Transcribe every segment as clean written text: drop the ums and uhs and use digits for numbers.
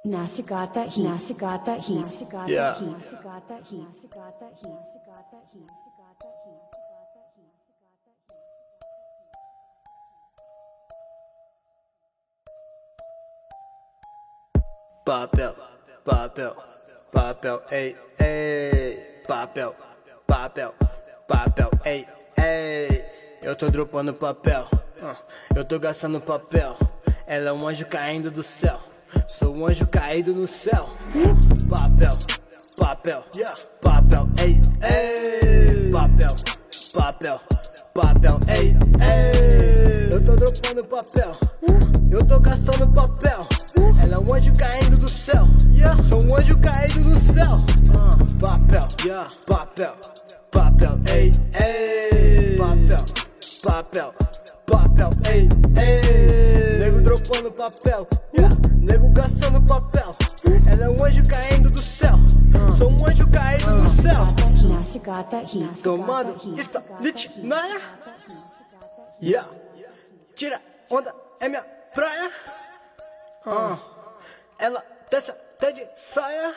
Nasce gata, nasce gata, nasce gata, Yeah. nasce gata, nasce gata, nasce gata, nasce gata. Papel, papel, papel, ei, ei. Papel, papel, papel, ei, ei. Eu tô dropando papel, eu tô gastando papel. Ela é um anjo caindo do céu, sou um anjo caído no céu. Papel, papel, papel, ei, ei. Papel, papel, papel, ei, ei. Eu tô dropando papel, eu tô gastando papel. Ela é um anjo caindo do céu, sou um anjo caído no céu. Papel, papel, papel, ei, ei. Papel, papel, papel, ei, ei. Nego dropando papel, nego gastando papel. Ela é um anjo caindo do céu, sou um anjo caído do céu. Nasce gata, nasce Tomando gata, está lit naia. Tira onda, é minha praia. Ela desce até de saia.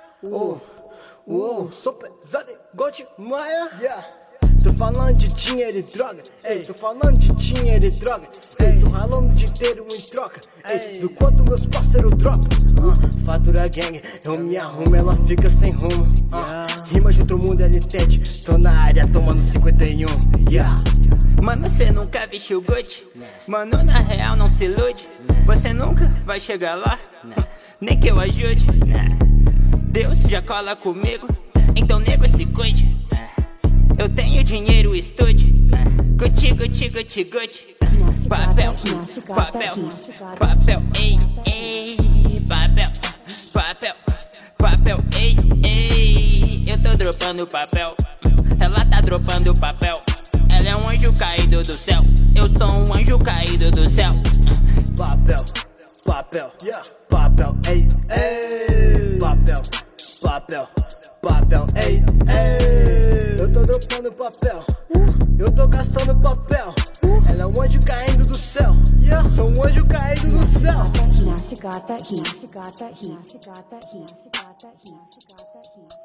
Sou pesado igual de Maia. Tô falando de dinheiro e droga, ei. Tô falando de dinheiro e droga, ei. Tô ralando o dia inteiro em troca, ei. Do quanto meus parceiros dropam. Fatura gang, eu me arrumo, ela fica sem rumo. Rima de outro mundo, ela entende. Tô na área tomando 51. Mano, cê nunca vestiu Gucci. Mano, na real não se ilude. Você nunca vai chegar lá, nem que eu ajude. Deus já cola comigo, então nego se cuide. Eu tenho dinheiro, estude. Gucci, Gucci, Gucci, Gucci. Papel, papel, papel, ei, ei. Papel, papel, papel, ei, ei. Eu tô dropando papel, ela tá dropando papel. Ela é um anjo caído do céu, eu sou um anjo caído do céu. Papel, papel, papel, ei, ei. Papel, papel, papel, ei, ei. Eu tô dropando papel, eu tô gastando papel. Ela é um anjo caindo do céu, sou um anjo caído do céu. nasce gata, nasce gata, nasce gata, nasce gata, nasce gata.